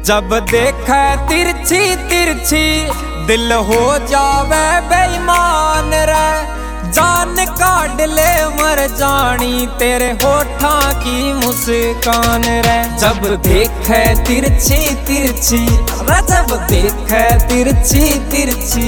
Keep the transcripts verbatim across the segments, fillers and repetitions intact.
जब देखे तिरछी तिरछी दिल हो जावे बेईमान रे। जान काट ले मर जानी तेरे होठा की मुस्कान रे। जब देखे तिरछी तिरछी रे, जब देखे तिरछी तिरछी।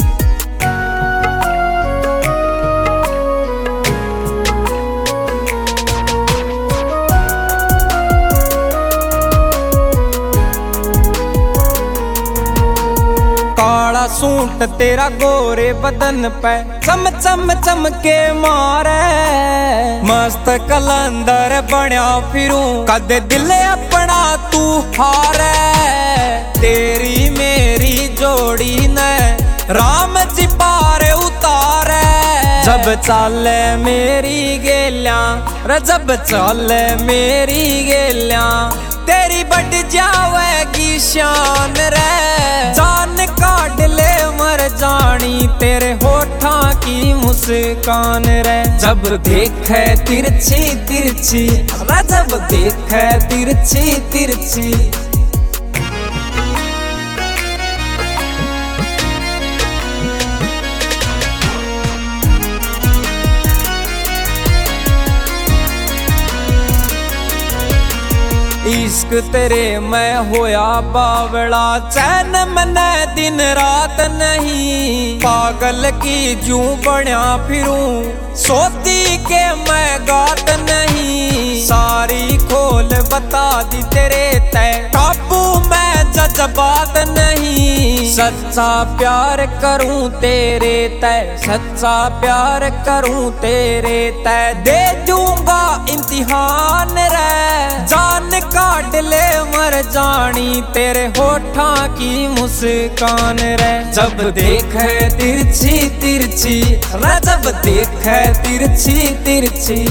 काला सूट तेरा गोरे बदन पे चम चम चम के मारे। मस्त कलंदर बनया फिरूं कदे दिल अपना तू हारे। तेरी मेरी जोड़ी ने राम जी पार उतारे। जब चाले मेरी गेल्या रे, जब चाले मेरी गेल्या तेरी बढ़ जावेगी शान रे। जान काट ले मर जानी तेरे होठा की मुस्कान रे। जब देखे तिरछी तिरछी रे, जब देखे तिरछी तिरछी। इश्क तेरे मैं होया बावड़ा, चैन मने दिन रात नहीं। पागल की जूं बन्या फिरूं सोती के मैं गात नहीं। सारी खोल बता दी तेरे तय काबू मैं जज्बात नहीं। सच्चा प्यार करूं तेरे तय, सच्चा प्यार करूं तेरे तय। दे दूंगा इम्तिहान रे। जान काट ले मर जानी तेरे होठा की मुस्कान रे। जब देखे तिरछी तिरछी रे, जब देखे तिरछी तिरछी।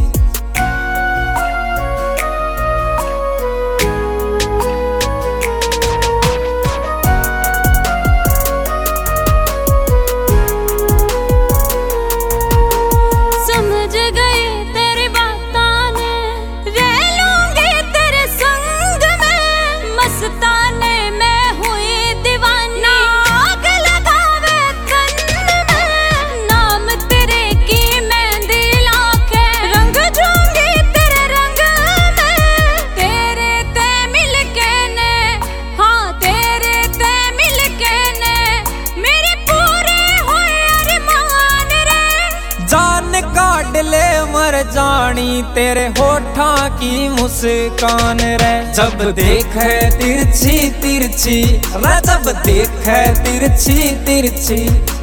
काट ले मर जानी तेरे होठा की मुस्कान रे। जब देखे तिरछी तिरछी रे, जब देखे तिरछी तिरछी।